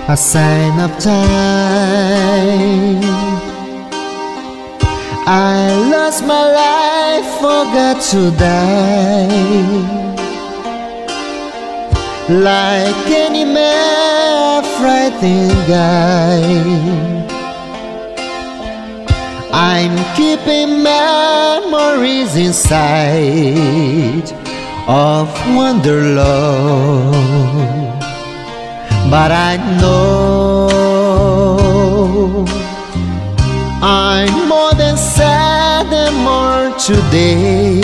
a sign of time. I lost my life, forgot to die. Like any mad, frightened guy, I'm keeping memories inside of Wonderlove. But I know I'm more than sad and more today.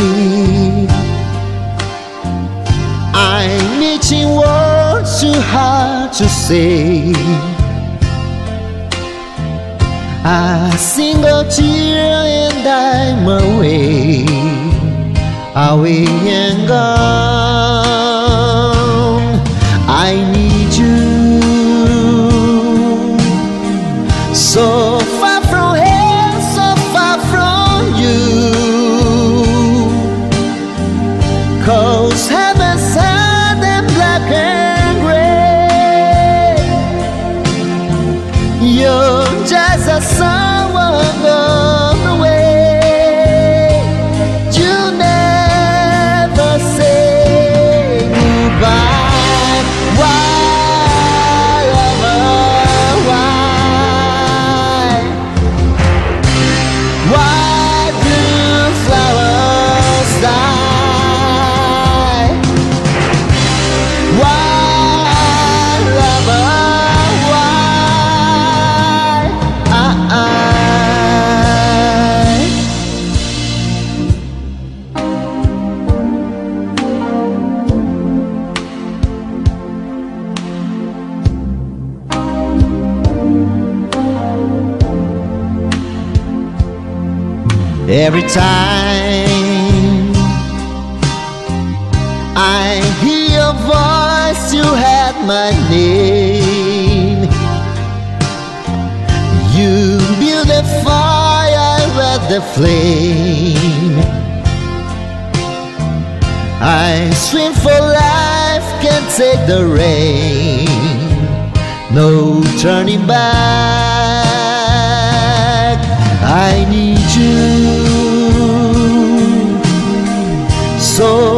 I'm reaching words too hard to say. A single tear and I'm away, away and gone. I need you, so far from here, so far from you. 'Cause heaven's sad and black and gray. You're just a someone gone away. You never say goodbye. Why, lover, why? Why do flowers die? Why, lover, why? Every time I hear your voice, you had my name. You build a fire, with the flame. I swim for life, can't take the rain. No turning back. I need you, so